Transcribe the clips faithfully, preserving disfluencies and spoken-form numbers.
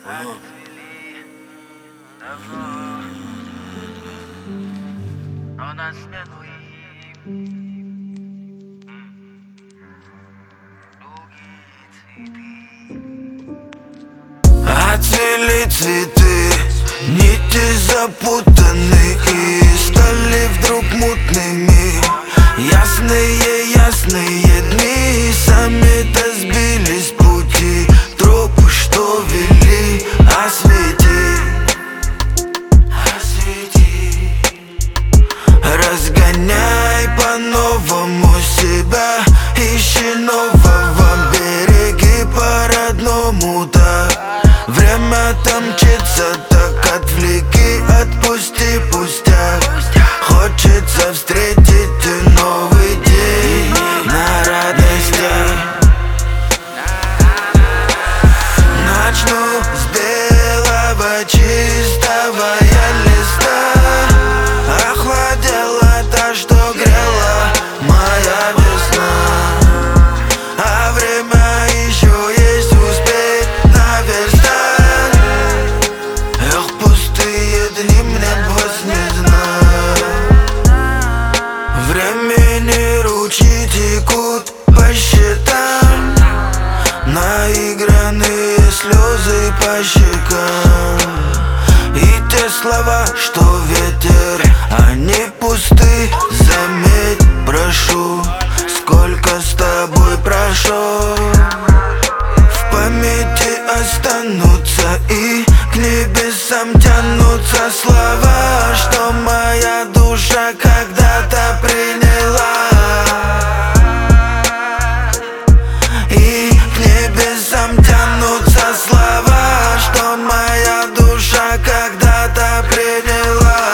Ага. Но на смену им другие цветы. Отцвели цветы, нити запутаны и стали вдруг мутными. Ясные, ясные дни сами-то сбились с пути. Тропы, что вели, освети, освети. Разгоняй по-новому себя, ищи нового, береги по-родному так. Время-то мчится так, отвлеки, отпусти пустяк. Хочется встретить новый день на радостях. Начну с белого чистого я листа. Охладела та, что грела моя весна. А время еще есть, успеть наверстать. Эх, пустые дни мне бы не знать. Времени ручьи текут по счетам, наигранные слезы по щекам. И те слова, что ветер, они пусты. Заметь, прошу, сколько с тобой прошло. В памяти останутся и к небесам тянутся слова, что моя душа когда-то приняла. И к небесам тянутся слова, что моя душа когда-то приняла.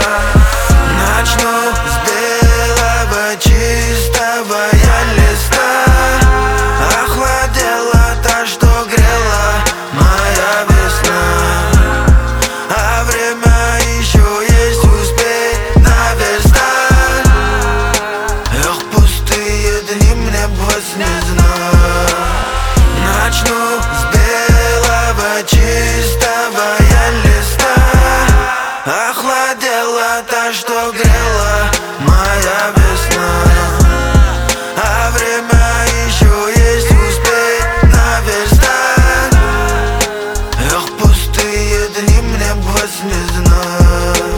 Начну с белого чистого я листа. Охладела та, что грела моя весна. А время еще есть, успеть наверстать. Эх, пустые дни мне бы не знать. Начну с белого чистого я листа. Охладела та, что грела моя весна. А время еще есть, успеть наверстать. Эх, пустые дни мне бы не знать.